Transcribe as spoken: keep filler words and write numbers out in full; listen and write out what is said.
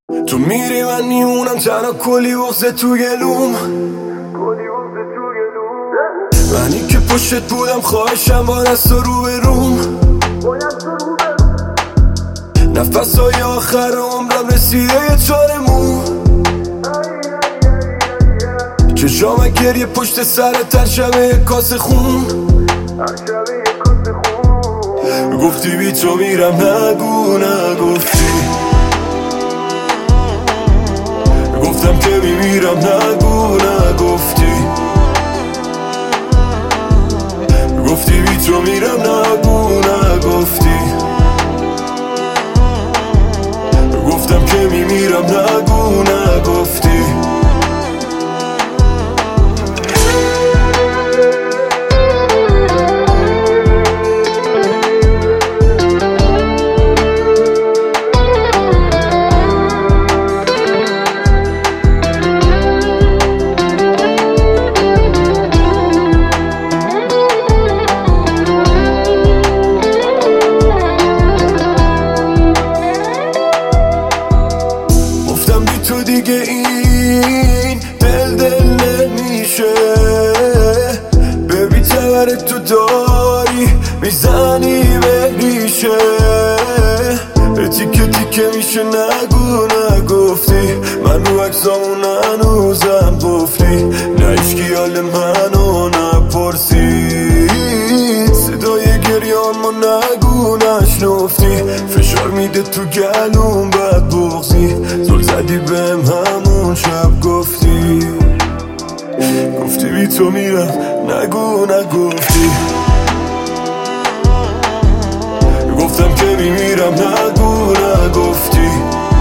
تو میری من میمونم تنها کلی بغضه تو گلوم، منی که پشتت بودم خواهشم با دست و رو به روم. نفس های آخر عمرم رسیده یه چاره مو، چشام گریه پشت سرت هر شبه یه کاسه خون. گفتی بی تو میرم نگو نگفتی، گفتم که میمیرم نگو نگفتی، گفتی بی تو میرم نگو نگفتی، گفتم که میمیرم نگو نگفتی. تو دیگه این دل دل نمیشه، ببین تبرت تو داری میزنی به ریشه، تیکه تیکه میشه نگو نگفتی، من رو عکسامون هنوزم گفتی، نه ایشکی حال منو نپرسید، صدای گریان ما نگو نشنفتی، فشار میده تو گلوم بد بغضی، زل زدی بهم همون شب گفتی، گفتی بی تو میرم نگو نگفتی، گفتم که میمیرم نگو نگفتی.